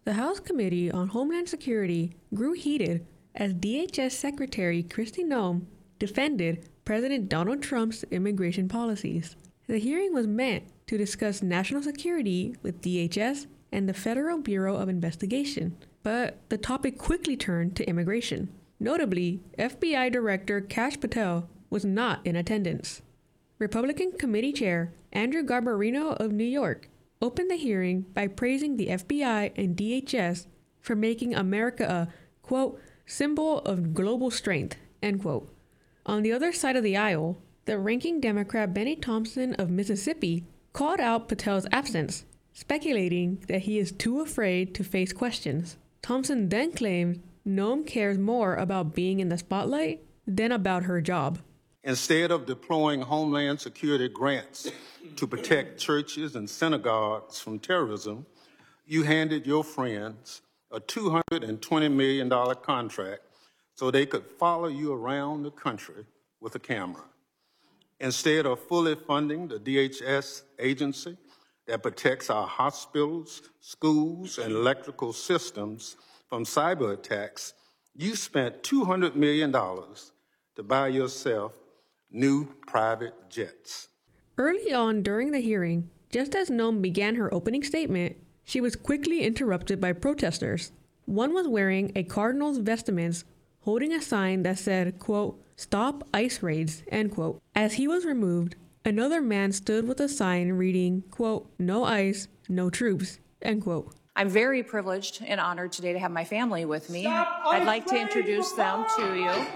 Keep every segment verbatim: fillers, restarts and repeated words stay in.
The House Committee on Homeland Security grew heated as D H S Secretary Kristi Noem defended President Donald Trump's immigration policies. The hearing was meant to discuss national security with D H S and the Federal Bureau of Investigation, but the topic quickly turned to immigration. Notably, F B I Director Kash Patel was not in attendance. Republican Committee Chair Andrew Garbarino of New York opened the hearing by praising the F B I and D H S for making America a, quote, symbol of global strength, end quote. On the other side of the aisle, the ranking Democrat Benny Thompson of Mississippi called out Patel's absence, speculating that he is too afraid to face questions. Thompson then claimed Noem cares more about being in the spotlight than about her job. Instead of deploying Homeland Security grants to protect churches and synagogues from terrorism, you handed your friends a two hundred twenty million dollars contract so they could follow you around the country with a camera. Instead of fully funding the D H S agency that protects our hospitals, schools, and electrical systems from cyber attacks, you spent two hundred million dollars to buy yourself new private jets. Early on during the hearing, just as Noem began her opening statement, she was quickly interrupted by protesters. One was wearing a Cardinals vestments, holding a sign that said, quote, stop ICE raids, end quote. As he was removed, another man stood with a sign reading, quote, no ICE, no troops, end quote. I'm very privileged and honored today to have my family with me. I'd like to introduce them to you.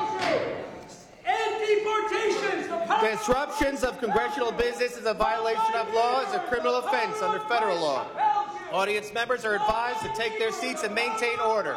Disruptions of congressional business is a violation of law, is a criminal offense under federal law. Audience members are advised to take their seats and maintain order.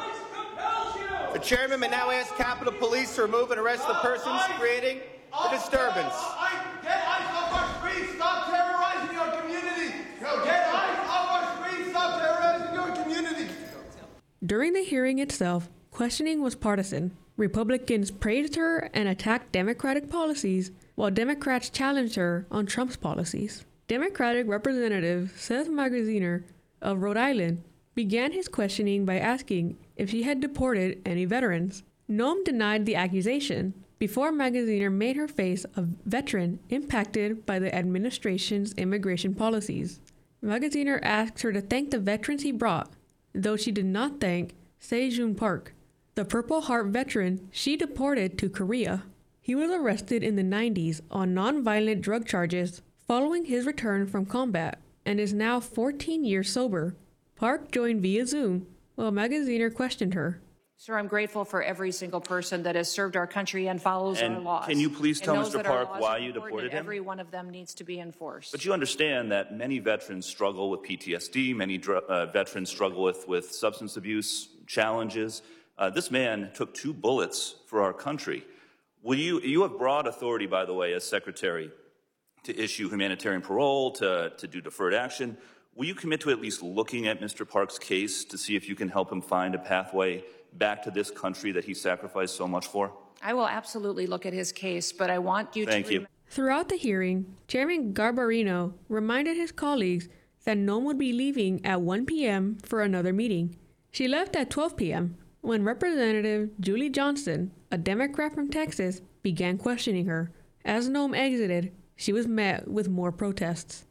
The chairman may now ask Capitol Police to remove and arrest the persons creating the disturbance. Get ICE off our streets! Stop terrorizing your community! Get ICE off our streets! Stop terrorizing your community! During the hearing itself, questioning was partisan. Republicans praised her and attacked Democratic policies, while Democrats challenged her on Trump's policies. Democratic Representative Seth Magaziner of Rhode Island began his questioning by asking if she had deported any veterans. Noem denied the accusation before Magaziner made her face a veteran impacted by the administration's immigration policies. Magaziner asked her to thank the veterans he brought, though she did not thank Sejun Park, the Purple Heart veteran she deported to Korea. He was arrested in the nineties on nonviolent drug charges following his return from combat and is now fourteen years sober. Park joined via Zoom while Magaziner questioned her. Sir, I'm grateful for every single person that has served our country and follows and our laws. Can you please tell Mister Park why you deported him? Every one of them needs to be enforced. But you understand that many veterans struggle with P T S D, many dr- uh, veterans struggle with, with substance abuse challenges. Uh, this man took two bullets for our country. Will you, you have broad authority, by the way, as Secretary, to issue humanitarian parole, to, to do deferred action. Will you commit to at least looking at Mister Park's case to see if you can help him find a pathway back to this country that he sacrificed so much for? I will absolutely look at his case, but I want you Thank to... you. Rem- Throughout the hearing, Chairman Garbarino reminded his colleagues that Noem would be leaving at one p.m. for another meeting. She left at twelve p.m. when Representative Julie Johnson, a Democrat from Texas, began questioning her. As Noem exited, she was met with more protests.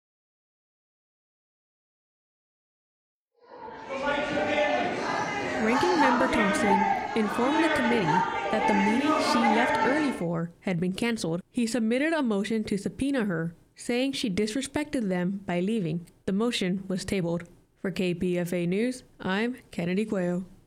Ranking Member Thompson informed the committee that the meeting she left early for had been canceled. He submitted a motion to subpoena her, saying she disrespected them by leaving. The motion was tabled. For K P F A News, I'm Kennedy Cuello.